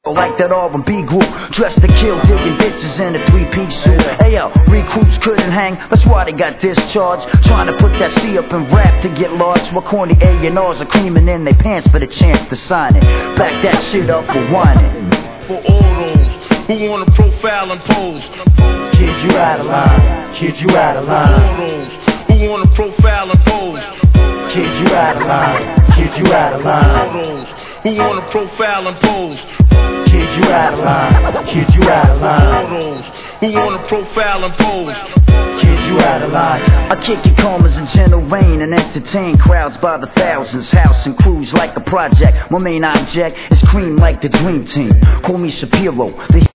like that R&B group, dressed to kill, digging bitches in a three-piece suit. Ayo, recruits couldn't hang, that's why they got discharged. Trying to put that C up in rap to get large. What corny A&Rs are creaming in their pants for the chance to sign it. Back that shit up for whining. For all those who wanna profile and pose, kid, you out of line. Kid, you out of line. all those who wanna profile and pose, Kid, you out of line. Kid, you out of all line. those who wanna profile and pose, Kid, you out of line. Kid, you out of all line. those who wanna profile and pose. Kid, you out of line. I kick it calm as a gentle rain and entertain crowds by the thousands. House and cruise like a project. My main object is cream like the dream team. Call me Shapiro. The